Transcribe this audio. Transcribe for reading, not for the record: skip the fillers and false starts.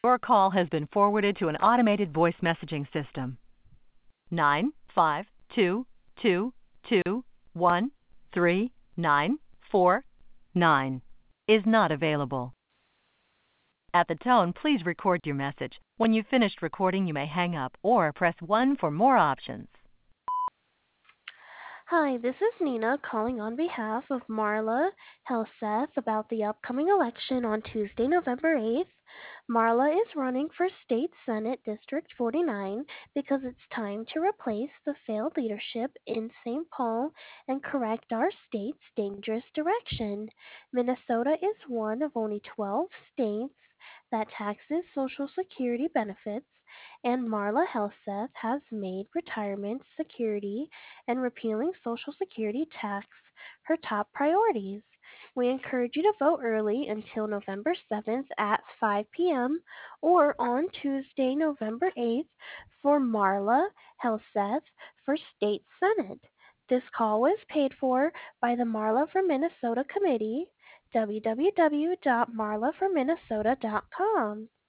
Your call has been forwarded to an automated voice messaging system. 952221394 is not available. At the tone, please record your message. When you've finished recording, you may hang up or press 1 for more options. Hi, this is Nina calling on behalf of Marla Helseth about the upcoming election on Tuesday, November 8th. Marla is running for State Senate District 49 because it's time to replace the failed leadership in St. Paul and correct our state's dangerous direction. Minnesota is one of only 12 states that taxes Social Security benefits, and Marla Helseth has made retirement security and repealing Social Security tax her top priorities. We encourage you to vote early until November 7th at 5 p.m. or on Tuesday, November 8th for Marla Helseth for State Senate. This call was paid for by the Marla for Minnesota Committee, www.marlaforminnesota.com.